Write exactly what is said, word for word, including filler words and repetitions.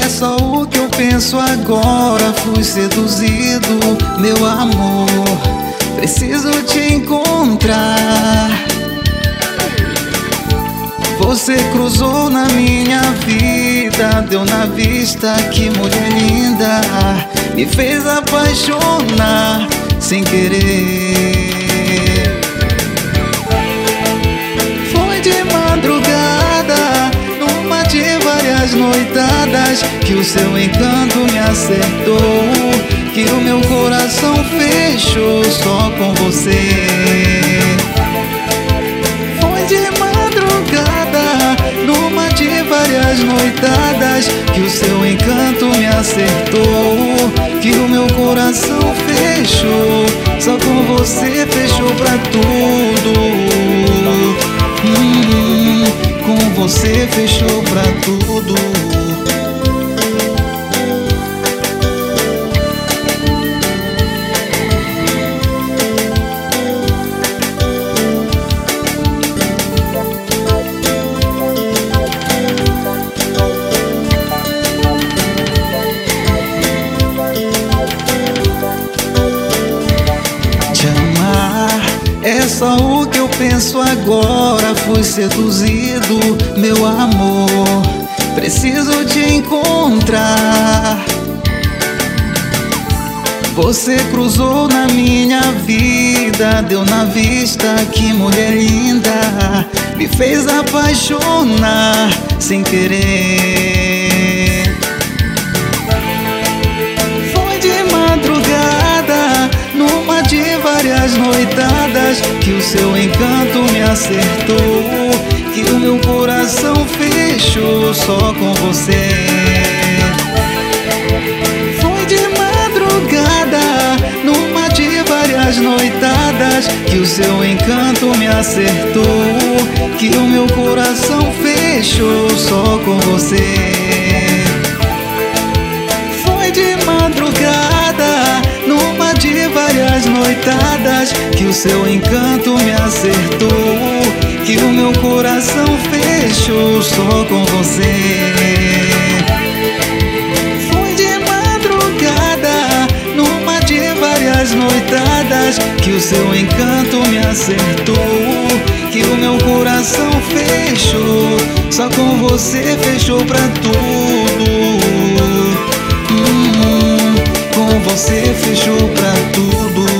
só o que eu penso agora. Fui seduzido, meu amor, preciso te encontrar. Você cruzou na minha vida, deu na vista, que mulher linda, me fez apaixonar sem querer. Foi de madrugada, numa de várias noitadas, que o seu encanto me acertou, que o meu coração fechou só com você. Foi de madrugada, numa de várias noitadas, que o seu encanto me acertou, que o meu coração fechou, só com você fechou pra tudo. hum, Com você fechou pra tudo. É só o que eu penso agora. Fui seduzido, meu amor, preciso te encontrar. Você cruzou na minha vida, deu na vista, que mulher linda, me fez apaixonar sem querer. Foi de madrugada, numa de várias noitadas, que o seu encanto me acertou, que o meu coração fechou só com você. Foi de madrugada, numa de várias noitadas, que o seu encanto me acertou, que o meu coração fechou só com você. Foi de madrugada, numa de várias noitadas, que o seu encanto me acertou, que o meu coração fechou só com você. Foi de madrugada, numa de várias noitadas, que o seu encanto me acertou, que o meu coração fechou, só com você fechou pra tudo. hum, Com você fechou pra tudo.